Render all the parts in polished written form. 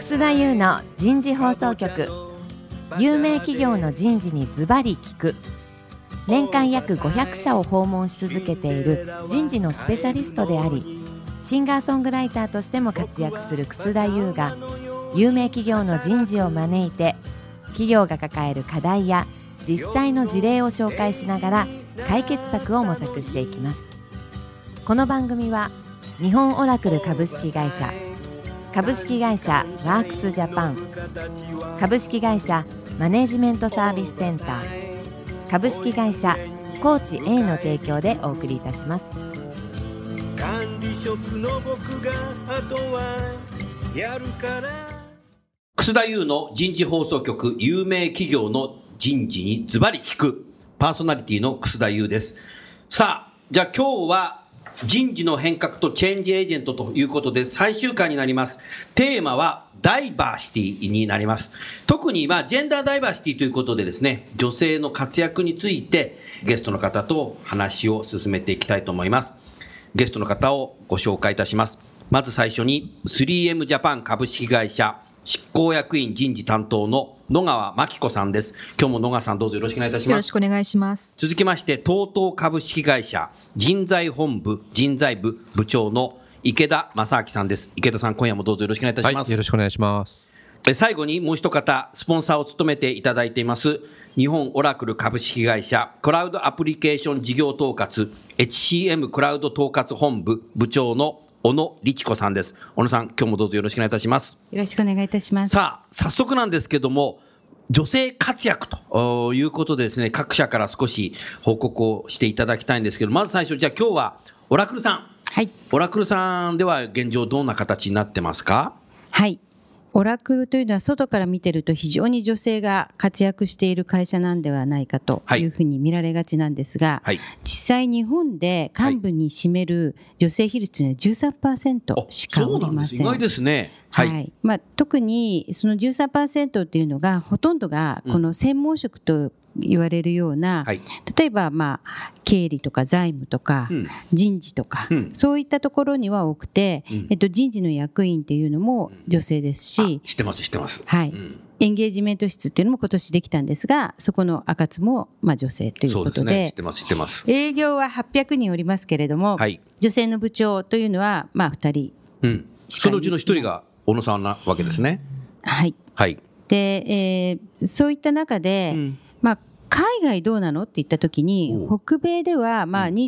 楠田優の人事放送局。有名企業の人事にズバリ聞く。年間約500社を訪問し続けている人事のスペシャリストであり、シンガーソングライターとしても活躍する楠田優が、有名企業の人事を招いて企業が抱える課題や実際の事例を紹介しながら解決策を模索していきます。この番組は日本オラクル株式会社、株式会社ワークスジャパン、株式会社マネジメントサービスセンター、株式会社コーチ A の提供でお送りいたします。 管理職の僕があとはやるから楠田優の人事放送局、有名企業の人事にズバリ聞く。パーソナリティの楠田優です。さあ、じゃあ今日は人事の変革とチェンジエージェントということで最終回になります。テーマはダイバーシティになります。特にジェンダーダイバーシティということでですね、女性の活躍についてゲストの方と話を進めていきたいと思います。ゲストの方をご紹介いたします。まず最初に 3M ジャパン株式会社執行役員人事担当の野川真紀子さんです。今日も野川さんどうぞよろしくお願いいたします。 よろしくお願いします。 続きまして TOTO 株式会社人材本部人材部部長の池田正明さんです。池田さん、今夜もどうぞよろしくお願いいたします。 はい、よろしくお願いします。 最後にもう一方スポンサーを務めていただいています日本オラクル株式会社クラウドアプリケーション事業統括 HCM クラウド統括本部部長の小野律子さんです。小野さん、今日もどうぞよろしくお願いいたします。 よろしくお願いいたします。 さあ、早速なんですけども、女性活躍ということでですね、各社から少し報告をしていただきたいんですけど、まず最初、じゃあ今日はオラクルさん。 はい。 オラクルさんでは現状どんな形になってますか？ はい。オラクルというのは外から見てると非常に女性が活躍している会社なんではないかというふうに見られがちなんですが、 はい、 実際日本で幹部に占める女性比率というのは 13% しかおりません。 そうなんです。意外ですね。 はい。特にその 13% っていうのがほとんどがこの専門職と言われるような、 はい、 例えば経理とか財務とか、人事とか、そういったところには多くて、人事の役員っていうのも女性ですし、 知ってます。 はい。エンゲージメント室っていうのも今年できたんですが、そこの赤津も女性ということで、 そうですね、知ってます。 営業は800人おりますけれども、 はい、 女性の部長というのは2人、 そのうちの1人が小野さんなわけですね。 はい。 はい。 で、そういった中で、海外どうなのって言ったときに、北米では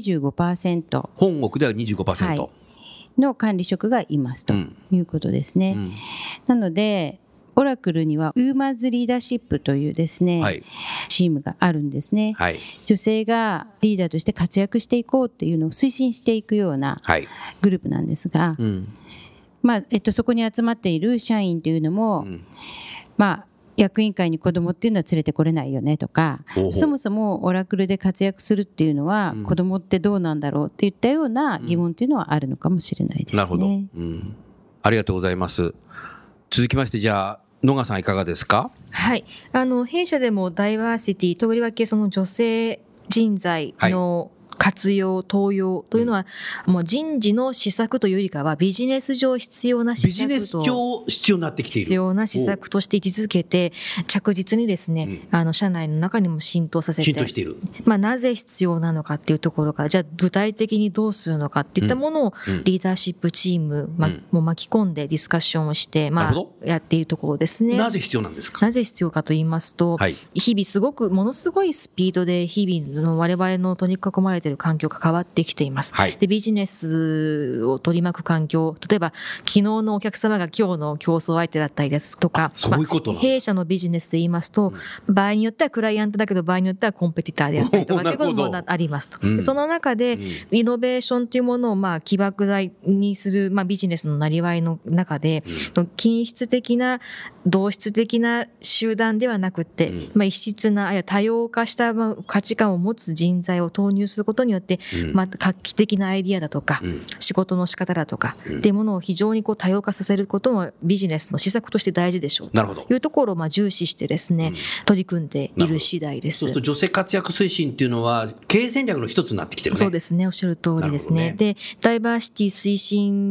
25%、 本国では 25%、 はい、の管理職がいますということですね。なのでオラクルにはウーマンズリーダーシップというですね、 はい、 チームがあるんですね。 はい、 女性がリーダーとして活躍していこうっていうのを推進していくようなグループなんですが、そこに集まっている社員というのも、役員会に子供っていうのは連れてこれないよねとか、そもそもオラクルで活躍するっていうのは、子供ってどうなんだろうっていったような疑問っていうのはあるのかもしれないですね。 なるほど、ありがとうございます。続きまして、じゃあ野川さんいかがですか？ はい、弊社でもダイバーシティ、とりわけその女性人材の活用、登用というのは、もう人事の施策というよりかはビジネス上必要な施策と、 ビジネス上必要になってきている、 必要な施策として位置づけて着実にですね、社内の中にも浸透させて、 浸透している。 なぜ必要なのかっていうところから、じゃあ具体的にどうするのかっていったものをリーダーシップチームも巻き込んでディスカッションをして、やっているところですね。 なぜ必要なんですか？ なぜ必要かと言いますと、日々ものすごいスピードで日々の我々の取り囲まれている環境が変わってきています。で、ビジネスを取り巻く環境、例えば昨日のお客様が今日の競争相手だったりですとか、 そういうことなんだ。 弊社のビジネスで言いますと、場合によってはクライアントだけど場合によってはコンペティターであったりとかっていうこともありますと。その中でイノベーションというものを起爆剤にするビジネスのなりわいの中で、均質的な同質的な集団ではなくて、異質な多様化した価値観を持つ人材を投入することによって、画期的なアイディアだとか、仕事の仕方だとか、っていうものを非常に多様化させることもビジネスの施策として大事でしょうというところを重視してですね、取り組んでいる次第です。 そうすると女性活躍推進っていうのは経営戦略の一つになってきてるね。 そうですね、おっしゃる通りですね。で、ダイバーシティ推進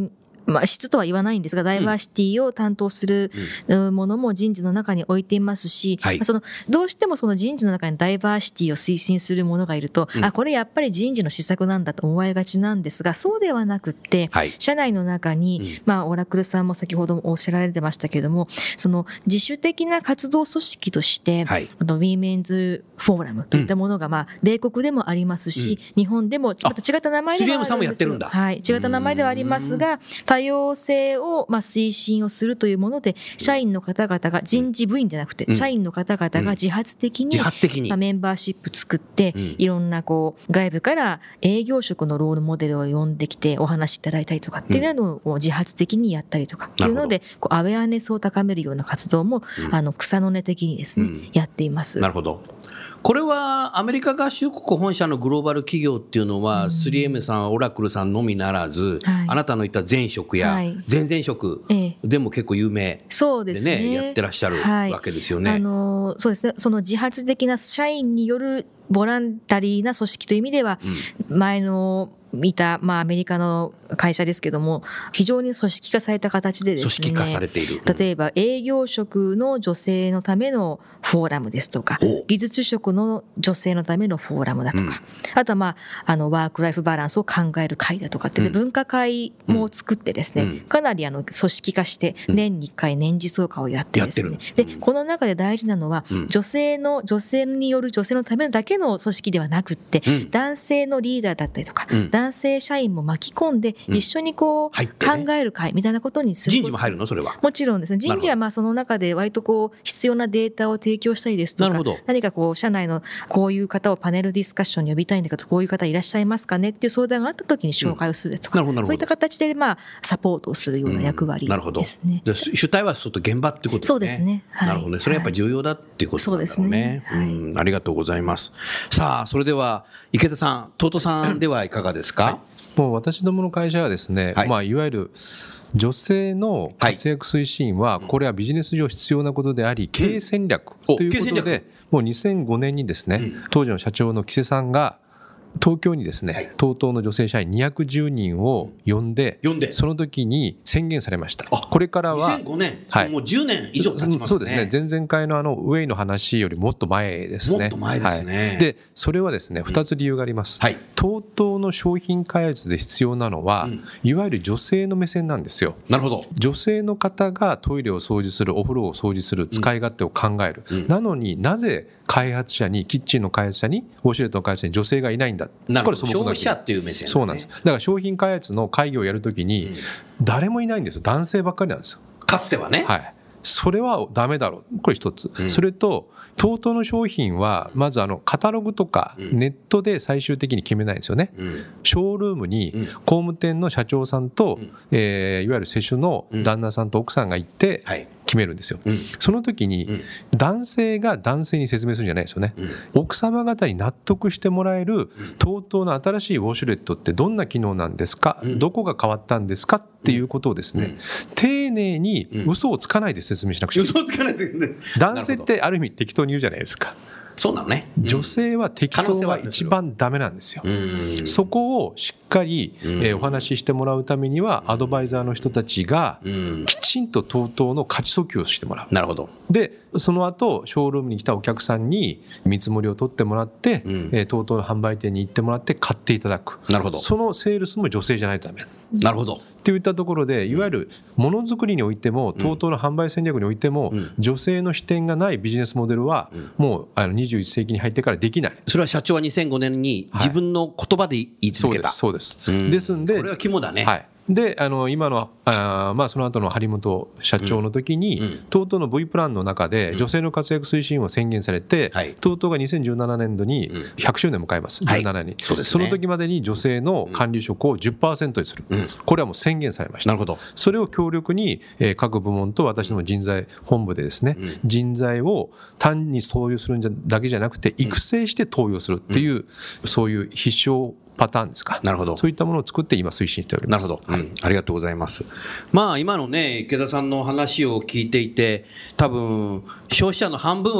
質とは言わないんですが、ダイバーシティを担当するものも人事の中に置いていますし、どうしてもその人事の中にダイバーシティを推進するものがいると、これやっぱり人事の施策なんだと思われがちなんですが、そうではなくって、社内の中に、オラクルさんも先ほどおっしゃられてましたけれども、その自主的な活動組織として、ウィメンズフォーラムといったものが、米国でもありますし、日本でもまた違った名前ではあるんです。3M さんもやってるんだ。はい、違った名前ではありますが、多様性を推進をするというもので、社員の方々が、人事部員じゃなくて、社員の方々が自発的にメンバーシップ作って、いろんな外部から営業職のロールモデルを呼んできてお話しいただいたりとかっていうのを自発的にやったりとかっていうので、アウェアネスを高めるような活動も、草の根的にですね、やっています。 なるほど。これはアメリカ合衆国本社のグローバル企業っていうのは、3M さん、オラクルさんのみならず、あなたの言った前職や前々職でも結構有名でね、やってらっしゃるわけですよね。 そうですね。その自発的な社員によるボランタリーな組織という意味では、前の見た、アメリカの会社ですけども、非常に組織化された形でですね、 組織化されている。 例えば営業職の女性のためのフォーラムですとか、技術職の女性のためのフォーラムだとか、あとはワークライフバランスを考える会だとかって、分科会も作ってですね、かなり組織化して年に1回年次総会をやってですね、でこの中で大事なのは、女性による女性のためだけの組織ではなくって、男性のリーダーだったりとか、男性社員も巻き込んで一緒に考える会みたいなことにする。 人事も入るのそれは。 もちろんですね。人事はその中で割と必要なデータを提供したりですとか、何か社内のこういう方をパネルディスカッションに呼びたいんだけど、こういう方いらっしゃいますかねっていう相談があった時に紹介をするですとか、そういった形でサポートをするような役割ですね。 主体は現場ってことですね。そうですね。なるほどね。それはやっぱり重要だっていうことなんだろうね。ありがとうございます。さあ、それでは池田さん、東さんではいかがですか？ もう私どもの会社はですね、いわゆる女性の活躍推進は、これはビジネス上必要なことであり、経営戦略ということで、もう2005年にですね、当時の社長の木瀬さんが東京にですね、TOTOの女性社員210人を呼んで、その時に宣言されました。これからは 2005年、もう10年以上経ちますね。 そうですね。前々回のウェイの話よりもっと前ですね。 もっと前ですね。 で、それはですね、2つ理由があります。TOTOの商品開発で必要なのは、いわゆる女性の目線なんですよ。 なるほど。 女性の方がトイレを掃除する、お風呂を掃除する、使い勝手を考える。なのになぜ開発者に、キッチンの開発者に、ウォシュレットの開発者に女性がいないんだ。 これ消費者っていう目線、 そうなんです。だから商品開発の会議をやるときに、誰もいないんですよ。男性ばっかりなんですよ。 かつてはね。 それはダメだろう。これ一つ。それと、TOTOの商品は、まずカタログとかネットで最終的に決めないんですよね。ショールームに工務店の社長さんと、いわゆる施主の旦那さんと奥さんが行って決めるんですよ。その時に、男性が男性に説明するんじゃないですよね。奥様方に納得してもらえる TOTOの新しいウォシュレットってどんな機能なんですか、どこが変わったんですかっていうことをですね、丁寧に嘘をつかないで説明しなくちゃいけない。 嘘をつかないで、 男性ってある意味適当に言うじゃないですか。 そうなのね。 女性は適当は一番ダメなんですよ。そこをしっかりお話ししてもらうためには、アドバイザーの人たちがきちんと TOTOの価値訴求をしてもらう。 なるほど。 でその後ショールームに来たお客さんに見積もりを取ってもらって、TOTOの販売店に行ってもらって買っていただく。 なるほど。 そのセールスも女性じゃないとダメ。 なるほど。 っていったところで、いわゆるものづくりにおいても TOTOの販売戦略においても、女性の視点がないビジネスモデルはもう21世紀に入ってからできない。 それは社長は2005年に自分の言葉で言い続けた。 そうです。ですんで、 これは肝だね。 で今のその後の張本社長の時に、TOTOの V プランの中で女性の活躍推進を宣言されて、TOTOが2017年度に100周年を迎えます。17年に、その時までに女性の管理職を 10% にする、これはもう宣言されました。 なるほど。 それを強力に各部門と私の人材本部でですね、人材を単に登用するだけじゃなくて育成して登用するっていう、そういう必勝パターンですか。 なるほど。 そういったものを作って今推進しております。 なるほど。ありがとうございます。今のね池田さんの話を聞いていて、多分消費者の半分は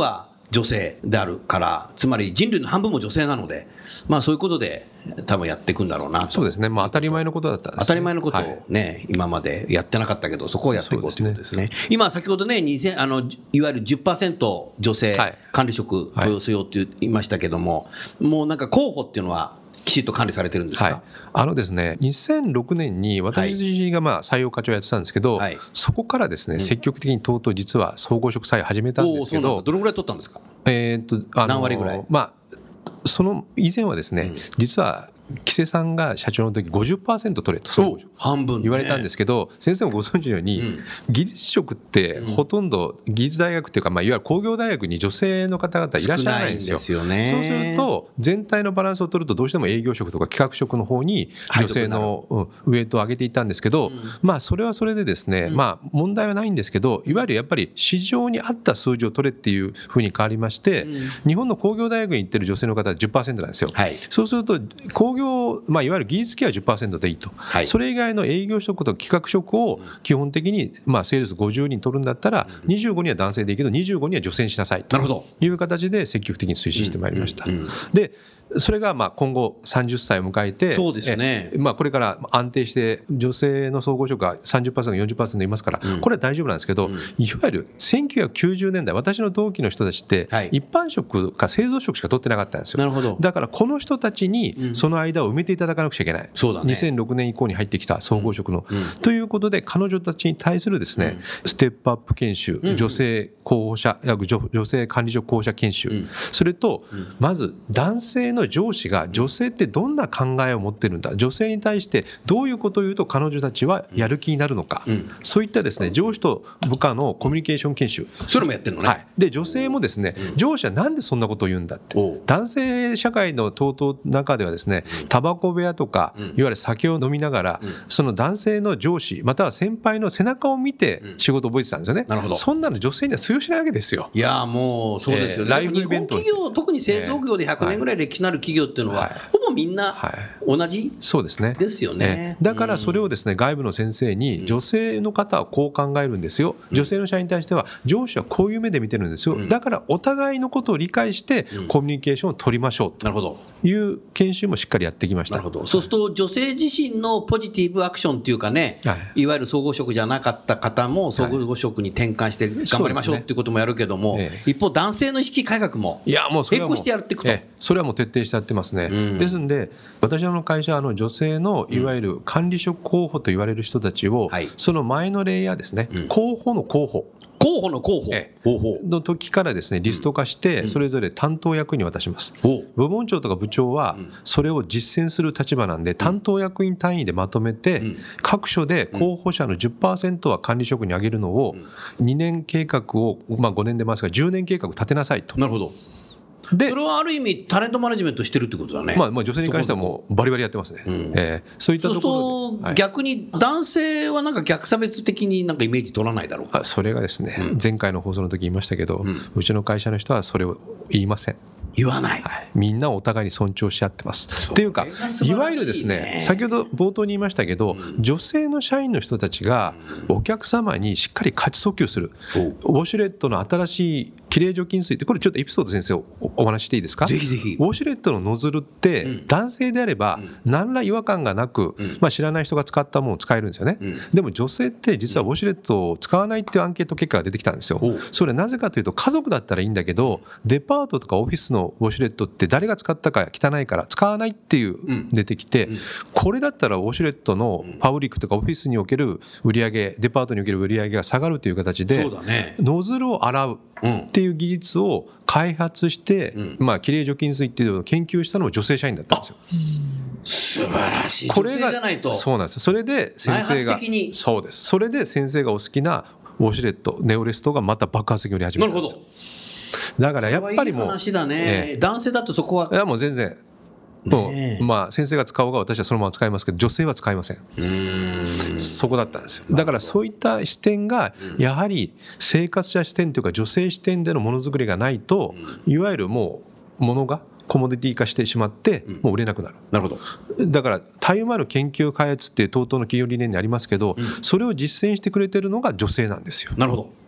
女性であるから、つまり人類の半分も女性なので、そういうことで多分やっていくんだろうなと。 そうですね、当たり前のことだったんですね。 当たり前のことをね、今までやってなかったけど、そこをやっていこうということですね。今先ほどね、いわゆる 10% 女性管理職雇用すよって言いましたけども、もうなんか候補っていうのはきちっと管理されてるんですか？ ですね、2006年に私が採用課長をやってたんですけど、そこからですね、積極的にとうとう実は総合職採用始めたんですけど、 どのぐらい取ったんですか？何割ぐらい？ その以前はですね、実は木瀬さんが社長の時 50% 取れと半分言われたんですけど、先生もご存知のように、技術職ってほとんど技術大学っていうか、いわゆる工業大学に女性の方々いらっしゃらないんですよ。そうすると全体のバランスを取るとどうしても営業職とか企画職の方に女性のウエイトを上げていったんですけど、それはそれでですね、問題はないんですけど、いわゆるやっぱり市場に合った数字を取れっていうふうに変わりまして、日本の工業大学に行ってる女性の方は 10% なんですよ。そうすると工業、いわゆる技術系は 10% でいいと、それ以外の営業職と企画職を基本的に、セールス50人取るんだったら、25人は男性でいいけど25人は女性にしなさいという形で積極的に推進してまいりました。でそれが今後30歳を迎えて、 そうですね、 これから安定して女性の総合職が 30%、40% いますから、これは大丈夫なんですけど、いわゆる1990年代、私の同期の人たちって一般職か製造職しか取ってなかったんですよ。 なるほど。 だからこの人たちにその間を埋めていただかなくちゃいけない、2006年以降に入ってきた総合職の、ということで彼女たちに対するですね、ステップアップ研修、女性候補者、女性管理職候補者研修、それとまず男性の上司が女性ってどんな考えを持ってるんだ、女性に対してどういうことを言うと彼女たちはやる気になるのか、そういったですね、上司と部下のコミュニケーション研修、 それもやってるのね。 で女性もですね、上司はなんでそんなことを言うんだって、男性社会の中ではですね、タバコ部屋とかいわゆる酒を飲みながら、その男性の上司または先輩の背中を見て仕事を覚えてたんですよね。そんなの女性には通用しないわけですよ。 いやもうそうですよね。 ライフイベント、 日本企業、特に製造業で100年ぐらい歴史のある企業っていうのは、ほぼみんな同じですよね。 だからそれをですね、外部の先生に女性の方はこう考えるんですよ、女性の社員に対しては上司はこういう目で見てるんですよ、だからお互いのことを理解してコミュニケーションを取りましょうという研修もしっかりやってきました。 なるほど。そうすると女性自身のポジティブアクションっていうかね、いわゆる総合職じゃなかった方も総合職に転換して頑張りましょうっていうこともやるけども、一方男性の意識改革も並行してやっていくと、 それはもう徹底してやってますね。ですので私の会社は女性のいわゆる管理職候補と言われる人たちを、その前のレイヤーですね、候補の候補の時からですね、リスト化してそれぞれ担当役に渡します。部門長とか部長はそれを実践する立場なんで、担当役員単位でまとめて各所で候補者の 10% は管理職に上げるのを2年計画を5年で回すから10年計画立てなさいと。 なるほど。でそれはある意味タレントマネジメントしてるってことだね。 女性に関してはもうバリバリやってますね。そういったところで。 そうすると逆に男性はなんか逆差別的になんかイメージ取らないだろうか。 それがですね、前回の放送の時言いましたけど、うちの会社の人はそれを言いません。 言わない、 みんなお互いに尊重し合ってます。っていうか、いわゆるですね、先ほど冒頭に言いましたけど、女性の社員の人たちがお客様にしっかり価値訴求する、ウォシュレットの新しいきれい除菌水って、これちょっとエピソード先生 お話していいですか？ ぜひぜひ。 ウォシュレットのノズルって男性であれば何ら違和感がなく、知らない人が使ったものを使えるんですよね。でも女性って実はウォシュレットを使わないっていうアンケート結果が出てきたんですよ。それはなぜかというと、家族だったらいいんだけどデパートとかオフィスのウォシュレットって誰が使ったか汚いから使わないっていう出てきて、これだったらウォシュレットのパブリックとかオフィスにおける売り上げ、デパートにおける売り上げが下がるという形で、ノズルを洗うっていう技術を開発して、きれい除菌水っていうのを研究したのも女性社員だったんですよ。 素晴らしい。女性じゃないと。 そうなんです。それで先生が、そうです。それで先生がお好きなウォシュレット、ネオレストがまた爆発的に売り始めたんですよ。なるほど。だからやっぱりもう、いい話だね。男性だとそこは、いやもう全然、先生が使おうが私はそのまま使いますけど、女性は使いません。そこだったんですよ。だからそういった視点がやはり生活者視点というか女性視点でのものづくりがないと、いわゆるもうものがコモディティ化してしまってもう売れなくなる。 なるほど。 だからたゆまぬ研究開発っていう TOTO の企業理念にありますけど、それを実践してくれてるのが女性なんですよ。 なるほど。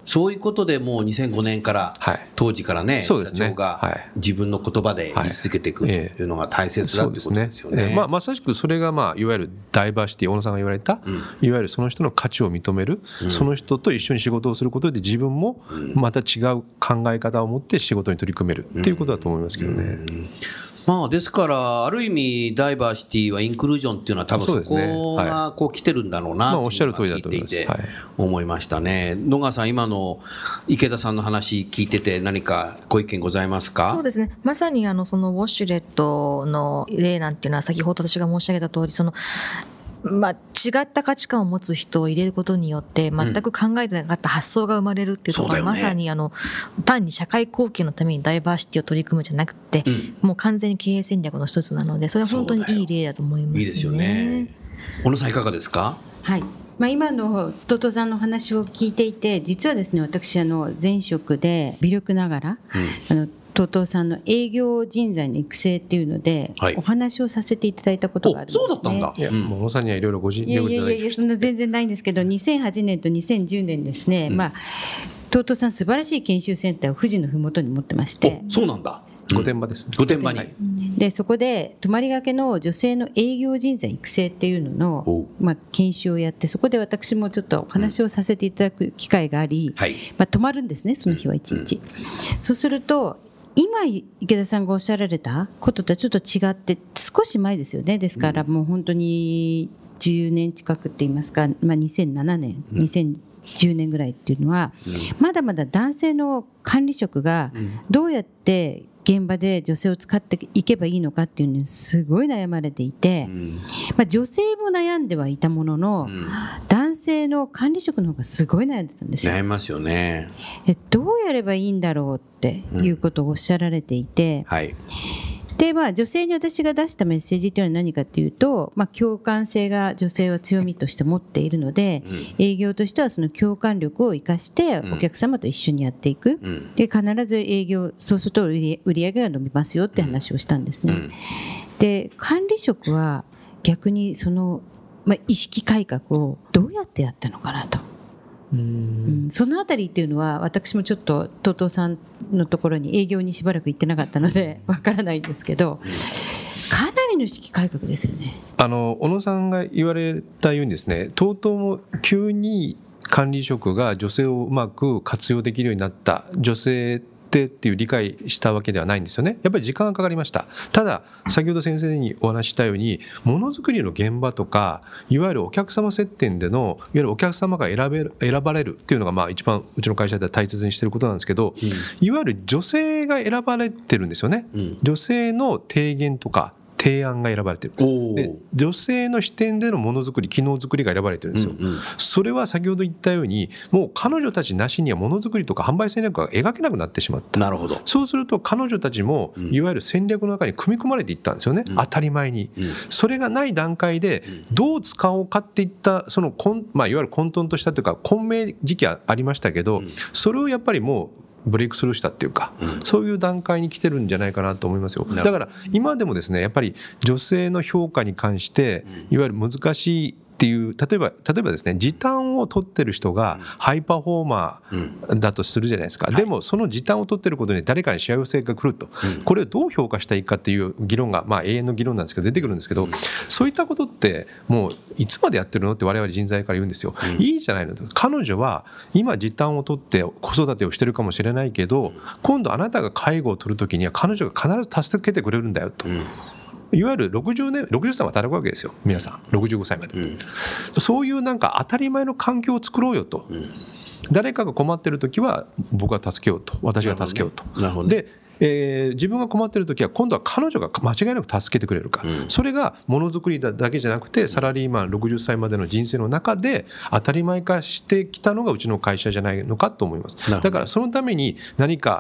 そういうことでもう2005年から、当時からね、社長が自分の言葉で言い続けていくというのが大切だということですよね。 まさしくそれが、いわゆるダイバーシティ、小野さんが言われた、いわゆるその人の価値を認める、その人と一緒に仕事をすることで自分もまた違う考え方を持って仕事に取り組めるっていうことだと思いますけどね。 ですからある意味ダイバーシティはインクルージョンっていうのは多分そこがこう来てるんだろうなと聞いていて思いましたね。野川さん、今の池田さんの話聞いてて何かご意見ございますか？ そうですね、まさにそのウォシュレットの例なんていうのは先ほど私が申し上げた通り、違った価値観を持つ人を入れることによって全く考えてなかった発想が生まれるっていうところが、まさに単に社会貢献のためにダイバーシティを取り組むんじゃなくて、もう完全に経営戦略の一つなので、それは本当にいい例だと思いますね。 いいですよね。小野さんいかがですか？ はい、今のトトさんの話を聞いていて、実はですね、私前職で微力ながら、トトさんの営業人材の育成っていうので、お話をさせていただいたことがあるんですね。 そうだったんだ。 いや、もう小野さんにはいろいろご尽力いただきました。 そんな全然ないんですけど、2008年と2010年ですね、トトさん素晴らしい研修センターを富士のふもとに持ってまして。 そうなんだ。 御殿場ですね。 御殿場に。 でそこで泊まりがけの女性の営業人材育成っていうのの、研修をやって、そこで私もちょっとお話をさせていただく機会があり、泊まるんですね、その日は一日。そうすると今池田さんがおっしゃられたこととはちょっと違って、少し前ですよね。ですからもう本当に10年近くって言いますか、2007年、2010年ぐらいっていうのは、まだまだ男性の管理職がどうやって現場で女性を使っていけばいいのかっていうのにすごい悩まれていて、女性も悩んではいたものの、男性の管理職の方がすごい悩んでたんですよ。 悩みますよね。 どうやればいいんだろうっていうことをおっしゃられていて、で女性に私が出したメッセージというのは何かというと、共感性が女性は強みとして持っているので、営業としてはその共感力を生かしてお客様と一緒にやっていく、で必ず営業、そうすると売り上げが伸びますよって話をしたんですね。で管理職は逆にその、意識改革をどうやってやったのかなと。そのあたりっていうのは私もちょっとTOTOさんのところに営業にしばらく行ってなかったのでわからないんですけど、かなりの意識改革ですよね。 小野さんが言われたようにですね、TOTOも急に管理職が女性をうまく活用できるようになった、女性っていう理解したわけではないんですよね。やっぱり時間がかかりました。ただ先ほど先生にお話ししたように、ものづくりの現場とか、いわゆるお客様接点での、いわゆるお客様が選ばれるっていうのが一番うちの会社では大切にしていることなんですけど、いわゆる女性が選ばれてるんですよね。女性の提言とか提案が選ばれている。で女性の視点でのものづくり、機能づくりが選ばれてるんですよ。それは先ほど言ったように、もう彼女たちなしにはものづくりとか販売戦略が描けなくなってしまった。 なるほど。 そうすると彼女たちもいわゆる戦略の中に組み込まれていったんですよね、当たり前に。それがない段階でどう使おうかっていったそのいわゆる混沌としたというか混迷時期はありましたけど、それをやっぱりもうブレイクスルーしたっていうか、そういう段階に来てるんじゃないかなと思いますよ。だから今でもですね、やっぱり女性の評価に関していわゆる難しいっていう、例えばですね、時短を取ってる人がハイパフォーマーだとするじゃないですか。でもその時短を取ってることで誰かに幸せが来ると、これをどう評価したらいいかっていう議論が永遠の議論なんですけど出てくるんですけど、そういったことってもういつまでやってるのって我々人材から言うんですよ。いいじゃないのと。彼女は今時短を取って子育てをしてるかもしれないけど、今度あなたが介護を取るときには彼女が必ず助けてくれるんだよと。いわゆる60歳は働くわけですよ、皆さん65歳まで、そういうなんか当たり前の環境を作ろうよと、誰かが困ってるときは僕が助けようと、私が助けようと。で自分が困ってるときは今度は彼女が間違いなく助けてくれるか、それがものづくりだけじゃなくてサラリーマン60歳までの人生の中で当たり前化してきたのがうちの会社じゃないのかと思います。だからそのために何か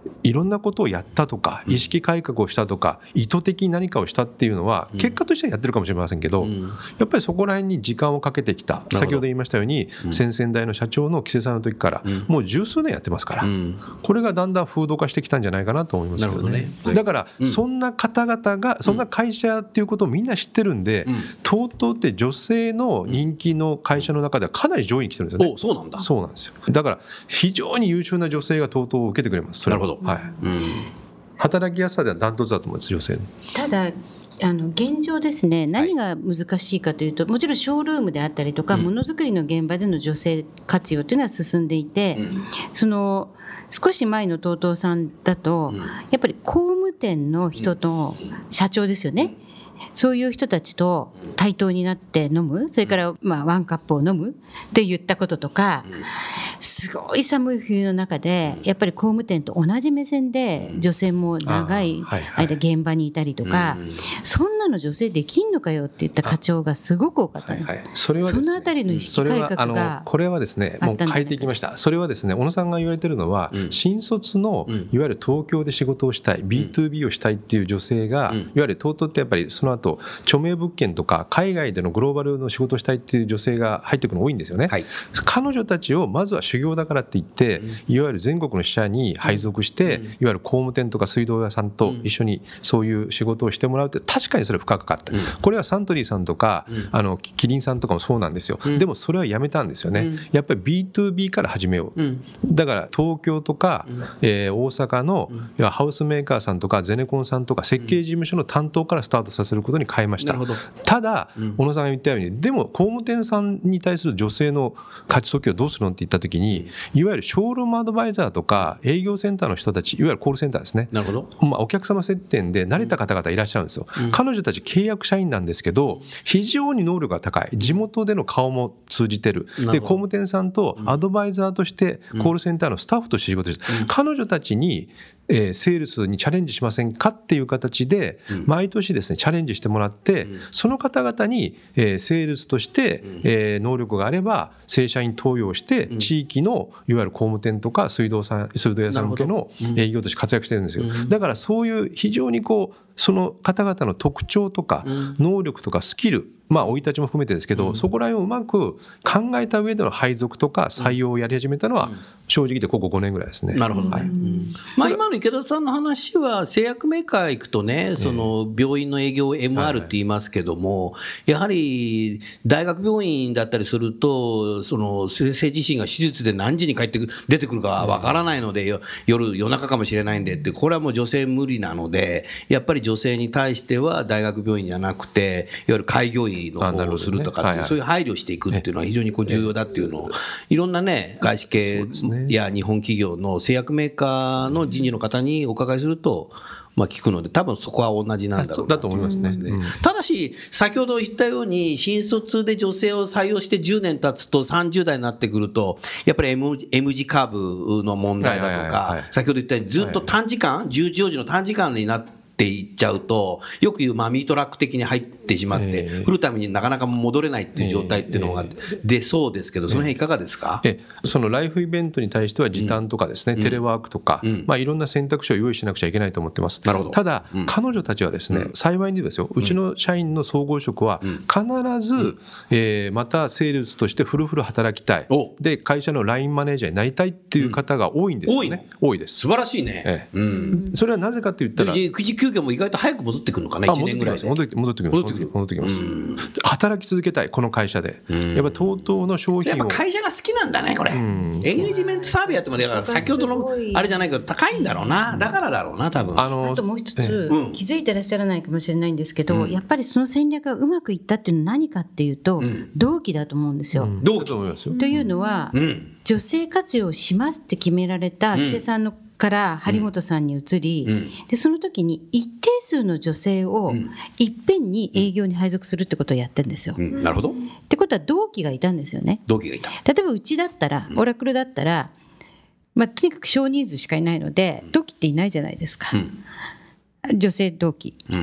いろんなことをやったとか意識改革をしたとか意図的に何かをしたっていうのは結果としてはやってるかもしれませんけど、やっぱりそこら辺に時間をかけてきた。先ほど言いましたように先々代の社長の木瀬さんの時からもう十数年やってますから、これがだんだん風土化してきたんじゃないかなと思いますけどね。だからそんな方々がそんな会社っていうことをみんな知ってるんで、TOTOって女性の人気の会社の中ではかなり上位に来てるんですよね。 そうなんだ。 そうなんですよ。だから非常に優秀な女性がTOTOを受けてくれます。 なるほど。 はい、働きやすさではダントツだと思います、女性の。 ただ現状ですね、何が難しいかというと、もちろんショールームであったりとか、ものづくりの現場での女性活用というのは進んでいて、少し前のTOTOさんだと、やっぱり工務店の人と社長ですよね、そういう人たちと対等になって飲む、それからワンカップを飲むって言ったこととか、すごい寒い冬の中でやっぱり工務店と同じ目線で女性も長い間現場にいたりとか、そんなの女性できんのかよって言った課長がすごく多かった。そのあたりの意識改革がこれはですね、もう変えていきました。それはですね、小野さんが言われてるのは、新卒のいわゆる東京で仕事をしたい B2B をしたいっていう女性が、いわゆるTOTOってやっぱりその後著名物件とか海外でのグローバルの仕事をしたいっていう女性が入ってくるの多いんですよね。彼女たちをまずは修行だからって言って、いわゆる全国の支社に配属して、いわゆる工務店とか水道屋さんと一緒にそういう仕事をしてもらうって、確かにそれは深かった。これはサントリーさんとかキリンさんとかもそうなんですよ。でもそれはやめたんですよね。やっぱり B2B から始めよう。だから東京とか大阪のハウスメーカーさんとかゼネコンさんとか設計事務所の担当からスタートさせることに変えました。ただ小野さんが言ったように、でも工務店さんに対する女性の価値訴求をどうするのって言った時に、いわゆるショールームアドバイザーとか営業センターの人たち、いわゆるコールセンターですね。お客様接点で慣れた方々いらっしゃるんですよ。彼女たち契約社員なんですけど、非常に能力が高い。地元での顔も通じてる。で工務店さんとアドバイザーとしてコールセンターのスタッフとして仕事して、彼女たちにセールスにチャレンジしませんかっていう形で毎年ですねチャレンジしてもらって、その方々にセールスとして能力があれば正社員登用して地域のいわゆる工務店とか水道屋さん向けの営業として活躍してるんですよ。だからそういう非常にその方々の特徴とか能力とかスキル、生い立ちも含めてですけど、そこら辺をうまく考えた上での配属とか採用をやり始めたのは正直でここ5年ぐらいですね。 なるほどね。今の池田さんの話は製薬メーカー行くとね、その病院の営業を MR って言いますけども、やはり大学病院だったりすると、その先生自身が手術で何時に出てくるかわからないので、夜中かもしれないんでって、これはもう女性無理なので、やっぱり女性に対しては大学病院じゃなくて、いわゆる開業医の方をするとかっていう、そういう配慮していくっていうのは非常に重要だっていうのを、いろんなね、外資系や日本企業の製薬メーカーの人事の方にお伺いすると、聞くので、多分そこは同じなんだろうなと思いますね。ただし先ほど言ったように、新卒で女性を採用して10年経つと30代になってくると、やっぱり M 字カーブの問題だとか、先ほど言ったようにずっと短時間、10時の短時間になっていっちゃうと、よく言うミートラック的に入ってしまって、フルタイムになかなか戻れないっていう状態っていうのが出そうですけど、その辺いかがですか？ そのライフイベントに対しては時短とかですね、テレワークとか、いろんな選択肢を用意しなくちゃいけないと思ってます。ただ、彼女たちはですね、幸いにですよ、うちの社員の総合職は必ず、またセールスとしてフルフル働きたい、で会社のラインマネージャーになりたいっていう方が多いんですよね。多いです。 素晴らしいね。 それはなぜかと言ったら、 育児休業も意外と早く戻ってくるのかな、1年ぐらいで。戻ってきます。働き続けたい、この会社で。やっぱTOTOの商品を、 やっぱ会社が好きなんだね、これ。エンゲージメントサーベイやっても、だから先ほどのあれじゃないけど高いんだろうな。だからだろうな、多分。 あともう一つ、気づいてらっしゃらないかもしれないんですけど、やっぱりその戦略がうまくいったっていうのは何かっていうと、同期だと思うんですよ。 同期と思いますよ。 というのは、女性活用しますって決められた木瀬さんのから張本さんに移り、でその時に一定数の女性をいっぺんに営業に配属するってことをやってるんですよ。 なるほど。 ってことは同期がいたんですよね。 同期がいた。 例えばうちだったら、オラクルだったら、とにかく少人数しかいないので同期っていないじゃないですか、女性同期、っ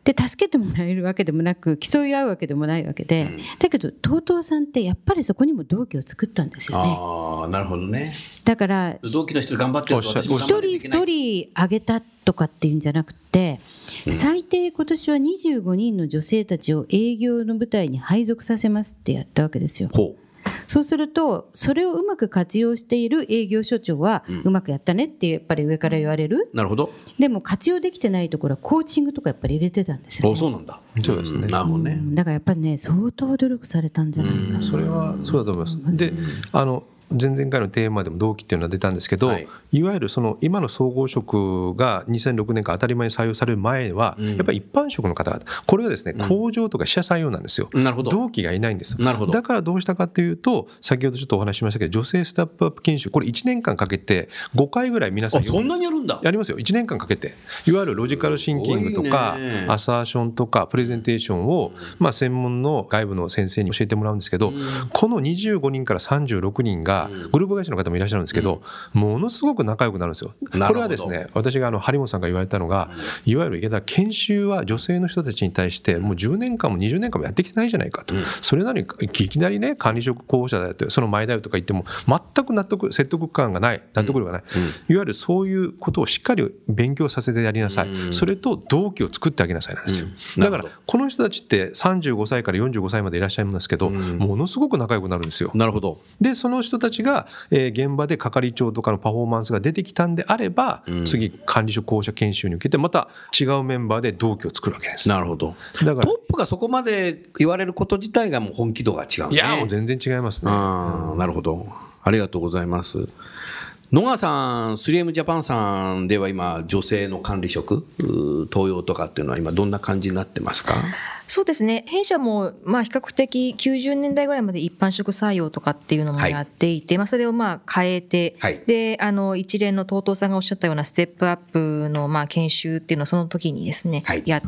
で助けてもらえるわけでもなく競い合うわけでもないわけで、だけど TOTO さんってやっぱりそこにも同期を作ったんですよね。 ああ、なるほどね。 だから同期の人頑張ってると私も一頑張らなきゃいけない。 人一人あげたとかっていうんじゃなくて、最低今年は25人の女性たちを営業の舞台に配属させますってやったわけですよ。 ほう。 そうするとそれをうまく活用している営業所長はうまくやったねってやっぱり上から言われる。 なるほど。 でも活用できてないところはコーチングとかやっぱり入れてたんですよね。 そうなんだ。 そうですね。 なるほどね。 だからやっぱりね相当努力されたんじゃないかな。 それはそうだと思います。で、前々回のテーマでも同期っていうのは出たんですけど、いわゆるその今の総合職が2006年から当たり前に採用される前は、やっぱり一般職の方々、これはですね、工場とか社採用なんですよ。 なるほど。 同期がいないんです。 なるほど。 だからどうしたかというと、先ほどちょっとお話ししましたけど、女性スタップアップ研修、これ1年間かけて5回ぐらい皆さんそんなにやるんだ。 やりますよ。1年間かけて、いわゆるロジカルシンキングとかアサーションとかプレゼンテーションを、専門の外部の先生に教えてもらうんですけど、この25人から36人がグループ会社の方もいらっしゃるんですけど、ものすごく仲良くなるんですよ。これはですね、私が張本さんが言われたのが、いわゆる池田研修は女性の人たちに対してもう10年間も20年間もやってきてないじゃないかと、それなのにいきなりね管理職候補者だよとその前だよとか言っても全く説得感がない、納得力がない、いわゆるそういうことをしっかり勉強させてやりなさい、それと同期を作ってあげなさいなんですよ。だからこの人たちって35歳から45歳までいらっしゃいますけど、ものすごく仲良くなるんですよ。 なるほど。 でその人たちが現場で係長とかのパフォーマンスが出てきたんであれば、次管理職候補者研修に受けてまた違うメンバーで同期を作るわけです。 なるほど。 だからトップがそこまで言われること自体がもう本気度が違うね。 いやもう全然違いますね。 なるほど。ありがとうございます。野川さん、3M ジャパンさんでは今女性の管理職登用とかっていうのは今どんな感じになってますか？ そうですね。弊社も比較的90年代ぐらいまで一般職採用とかっていうのもやっていて、それを変えて、で一連のTOTOさんがおっしゃったようなステップアップの研修っていうのをその時にですね、やって、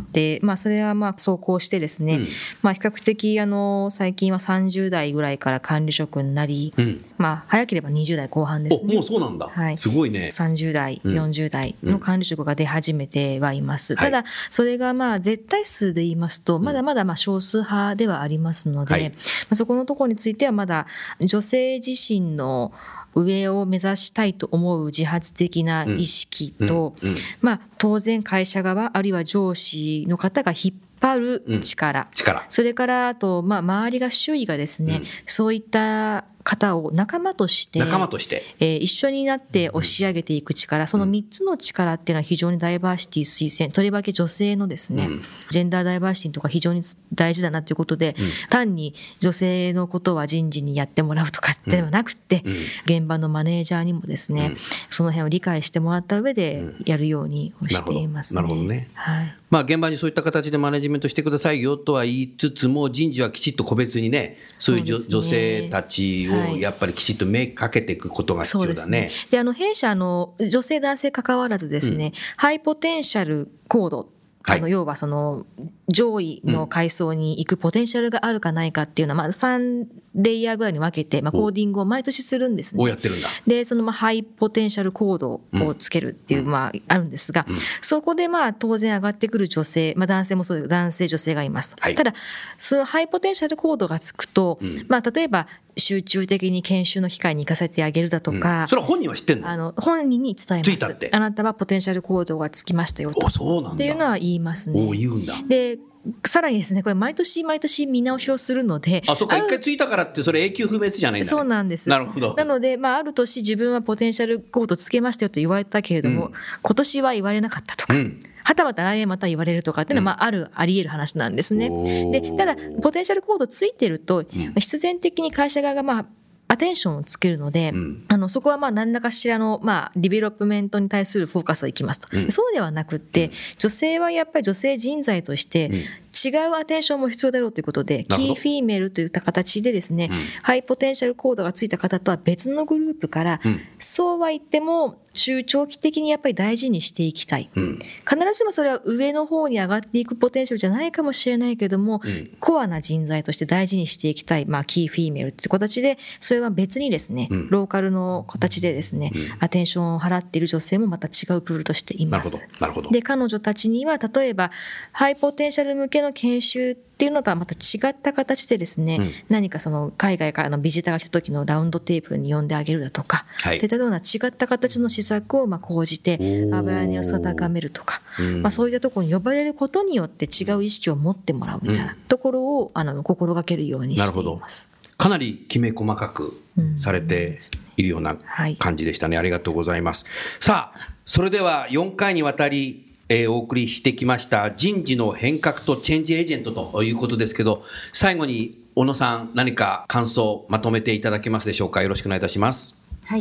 それは走行してですね、比較的最近は30代ぐらいから管理職になり、早ければ20代後半ですね。 もうそうなんだ。すごいね。 30代、40代の管理職が出始めてはいます。ただそれが絶対数で言いますとまだまだ少数派ではありますので、そこのところについてはまだ女性自身の上を目指したいと思う自発的な意識と、当然会社側あるいは上司の方が引っ張る力、それからあと周りが周囲がですね、そういった方を仲間として一緒になって押し上げていく力、その3つの力っていうのは非常にダイバーシティ推薦、とりわけ女性のですね、ジェンダーダイバーシティとか非常に大事だなということで、単に女性のことは人事にやってもらうとかではなくて、現場のマネージャーにもですね、その辺を理解してもらった上でやるようにしていますね。 なるほどね。現場にそういった形でマネジメントしてくださいよとは言いつつも、人事はきちっと個別にね、そういう女性たちをやっぱりきちっと目かけていくことが必要だね。 で弊社女性男性関わらずですね、ハイポテンシャルコード、要はその上位の階層に行くポテンシャルがあるかないかっていうのは3レイヤーぐらいに分けてコーディングを毎年するんですね。 やってるんだ。 でそのハイポテンシャルコードをつけるっていうあるんですが、そこで当然上がってくる女性、男性もそうですけど男性女性がいますと。ただそのハイポテンシャルコードがつくと、例えば集中的に研修の機会に行かせてあげるだとか、 それは本人は知ってんの？ 本人に伝えます。 ついたって。 あなたはポテンシャルコードがつきましたよと。 そうなんだ。 っていうのは言いますね。 言うんだ。 でさらにですね、これ毎年毎年見直しをするので、 そうか、一回ついたからってそれ永久不滅じゃないんだね。 そうなんです。 なるほど。 なのである年自分はポテンシャルコードつけましたよと言われたけれども、今年は言われなかったとか、はたまた来年また言われるとかっていうのはあり得る話なんですね。でただポテンシャルコードついてると、必然的に会社側がアテンションをつけるので、そこは何らかしらのディベロップメントに対するフォーカスがいきますと、そうではなくって、女性はやっぱり女性人材として違うアテンションも必要だろうということで、キーフィーメールといった形でですね、ハイポテンシャルコードがついた方とは別のグループから、そうは言っても中長期的にやっぱり大事にしていきたい。必ずしもそれは上の方に上がっていくポテンシャルじゃないかもしれないけども、コアな人材として大事にしていきたい、キーフィーメールという形で、それは別にですね、ローカルの形でですね、アテンションを払っている女性もまた違うプールとしています。 なるほど。 で、彼女たちには例えばハイポテンシャル向けの研修っていうのとはまた違った形でですね、何かその海外からのビジターが来た時のラウンドテーブルに呼んであげるだとか、といったような違った形の施策を講じてアワーネスを高めるとか、そういったところに呼ばれることによって違う意識を持ってもらうみたいなところを心がけるようにしています。 かなりきめ細かくされているような感じでしたね。ありがとうございます。さあ、それでは4回にわたりお送りしてきました人事の変革とチェンジエージェントということですけど、最後に小野さん、何か感想まとめていただけますでしょうか。よろしくお願いいたします。 はい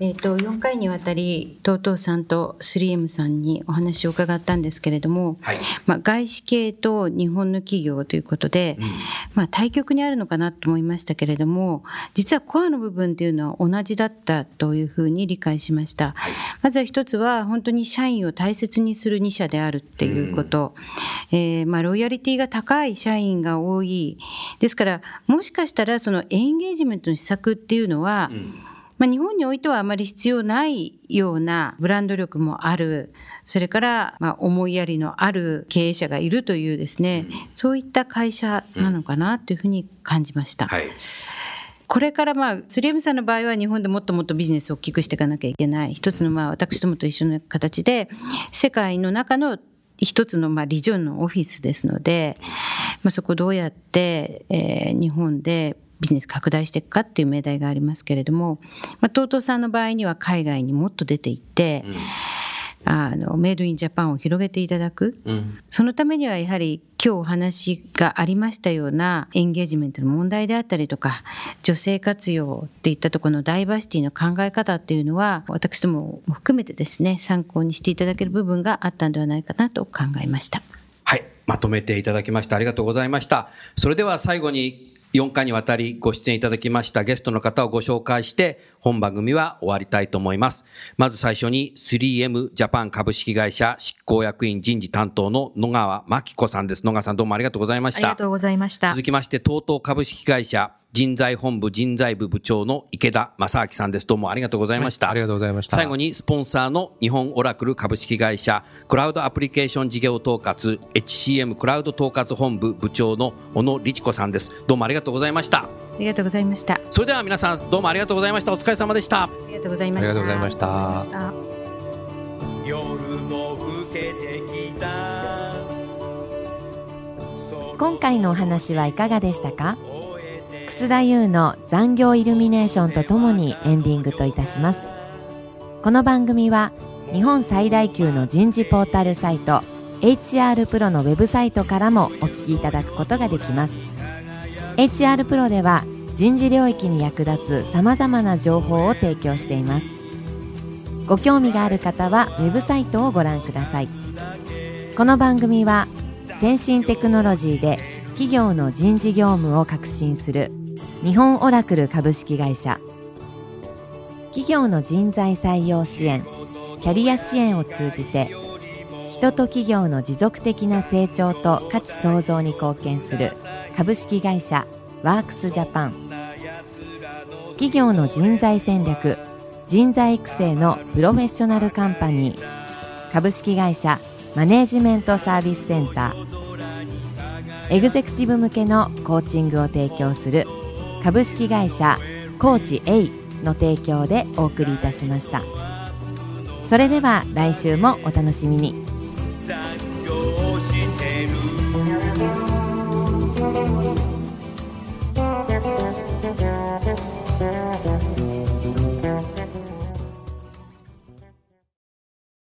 。4回にわたり TOTO さんと 3M さんにお話を伺ったんですけれども、外資系と日本の企業ということで、対極にあるのかなと思いましたけれども、実はコアの部分というのは同じだったというふうに理解しました。まずは一つは本当に社員を大切にする2社であるっていうこと、ロイヤリティが高い社員が多いですから、もしかしたらそのエンゲージメントの施策っていうのは、日本においてはあまり必要ないようなブランド力もある、それから思いやりのある経営者がいるというですね、そういった会社なのかなというふうに感じました。これから3M さんの場合は日本でもっともっとビジネスを大きくしていかなきゃいけない、一つの私どもと一緒の形で世界の中の一つのリジョンのオフィスですので、そこをどうやって、日本でビジネス拡大していくかっていう命題がありますけれども、TOTOさんの場合には海外にもっと出ていって、メイドインジャパンを広げていただく、そのためにはやはり今日お話がありましたようなエンゲージメントの問題であったりとか、女性活用っていったところのダイバーシティの考え方っていうのは、私どもも含めてですね、参考にしていただける部分があったんではないかなと考えました。 はい、まとめていただきました。ありがとうございました。それでは最後に4回にわたりご出演いただきましたゲストの方をご紹介して本番組は終わりたいと思います。まず最初に 3M ジャパン株式会社執行役員人事担当の野川真紀子さんです。野川さん、どうもありがとうございました。 ありがとうございました。 続きまして TOTO 株式会社人材本部人材部部長の池田正明さんです。どうもありがとうございました。 ありがとうございました。 最後にスポンサーの日本オラクル株式会社クラウドアプリケーション事業統括 HCM クラウド統括本部部長の小野律子さんです。どうもありがとうございました。 ありがとうございました。 それでは皆さん、どうもありがとうございました。お疲れ様でした。 ありがとうございました。 ありがとうございました。 夜も更けてきた。 今回のお話はいかがでしたか？楠田優の残業イルミネーションとともにエンディングといたします。この番組は日本最大級の人事ポータルサイト HR プロのウェブサイトからもお聞きいただくことができます。HR プロでは人事領域に役立つさまざまな情報を提供しています。ご興味がある方はウェブサイトをご覧ください。この番組は先進テクノロジーで企業の人事業務を革新する日本オラクル株式会社、企業の人材採用支援、キャリア支援を通じて人と企業の持続的な成長と価値創造に貢献する株式会社ワークスジャパン、企業の人材戦略、人材育成のプロフェッショナルカンパニー、株式会社マネージメントサービスセンター、エグゼクティブ向けのコーチングを提供する株式会社コーチ A の提供でお送りいたしました。それでは来週もお楽しみに。